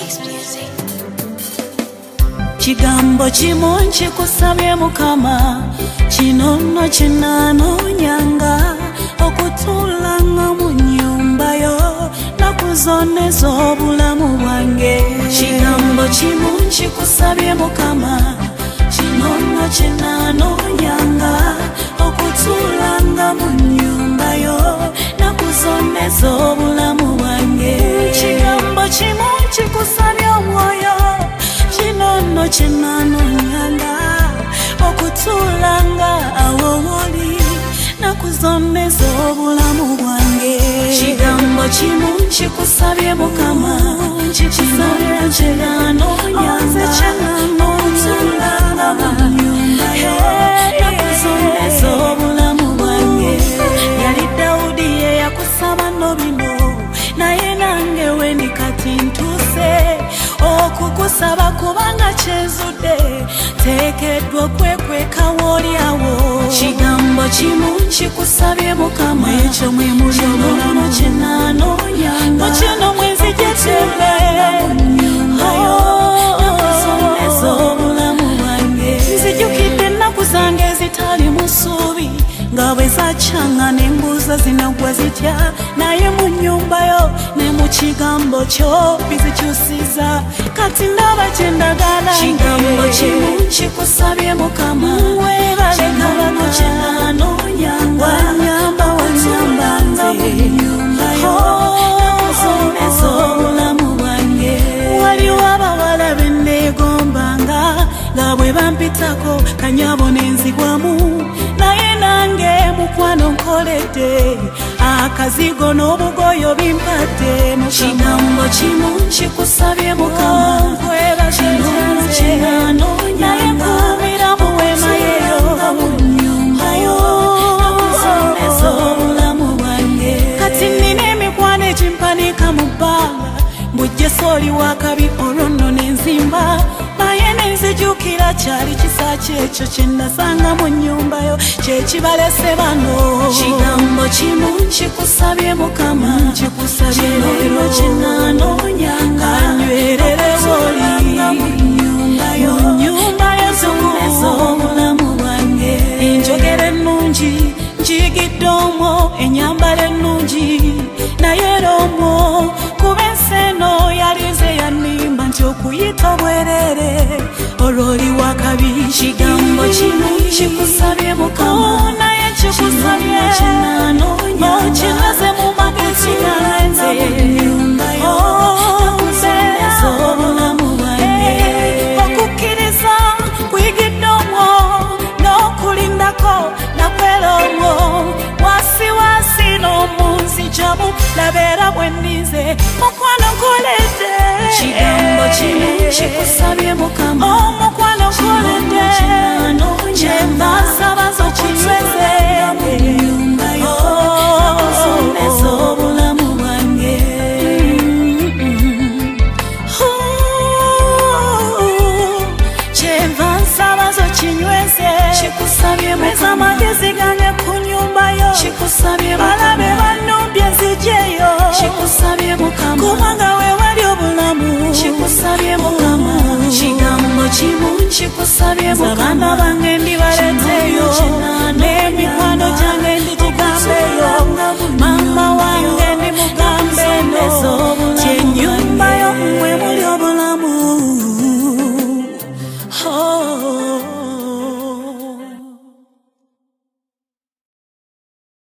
Kigambo chimunchi kusabye mukama chinono chinanonyanga okutulanga mu nyumba yo nakuzoneza obulamu bwange. Kigambo chimunchi kusabye mukama chinono chinanonyanga okutulanga mu nyumba yo nakuzoneza obulamu bwange. Kigambo chimunchi kusabye omwoyo chinono chinanonyanga okutulanga awo woli nakuzoneza obulamu bwange. Kigambo chimunchi kusabye mukama chinono chinanonyanga okutulanga mu nyumba yo nakuzoneza obulamu bwange. Yali Daudi ye yakusaba no bino naye nange wendi kati ntuse okukusaba kubanga kyezudde teekeddwa okwekweka w'olyawo. Kigambo kimunchi kusabye mukama ekyo mwe muli obulamu chinanonyanga mu kino mwezi gyetembe nakuzoneza obulamu bwange. Nzijukidde ennaku zange ezitali mu ssuubi nga bwe zakyanga n'embuuza zinagwa zitya naye mu nnyumba yo ne mu kigambo kyo bizikyusiza kati ndaba kye ndagala. Kigambo kimunchi kusabye mukama kigambo chinanonyanga wanyamba mu nnyumba yo nakuzoneza obulamu bwange. Waliwo abawala benneegombanga nga bwe bampitako kanyabo nenzigwamu naye nange mukwano nkoledde akazigo n'obugoyo bimpadde. Kigambo kimunchi kusabye mukama chinono chinanonyanga mu weema yeyo mu nnyumba yo nakuzoneza obulamu bwange. Kati nina emikwano ekimpanika mu bbanga mbujje sooli wakabi olwo nno nenzimba naye nenzijukira kyali kisa kyekyo kye nasanga mu nnyumba yo kyekibalese bano. Kigambo kimunchi kusabye mukama chinono chinanonyanga anywerere woli mu nnyumba yo zoneza obulamu bwange. Enjogera ennungi njigidde omwo enyambala ennungi naye era omwo kuba ensi eno yalinze yannimba nti okuyita obwerere olw'oli wakabi. Kigambo kimunchi kusabye mukama naye kikusabye okinaze mu magezi ganze nakuzoneza obulamu bwange. Okukkiriza kuyigidde omwo n'okulindako nakwera omwo wasiwasi n'omunzijamu labeera bwe nnize mukwano nkoledde. Kigambo kimunchi kusabye mukama omukwano nkoledde kyemba nsaba zokinyweze mu nnyumba yo nakuzoneza obulamu bwange. Kyenva nsaba zokinyweze kikusabye mukama amagezi gange ku nnyumba yo kikusabye balabe bannumbye nzijeyo kikusabye mukama kubanga weewali obulamu kikusabye mukama. Kigambo kimunchi kusabye mukama abaana bange ndibaleteyo n'emikwano gyange ndigigambeyo mama wange ndimugambeyo kyennyumba yo mwe muli obulamu.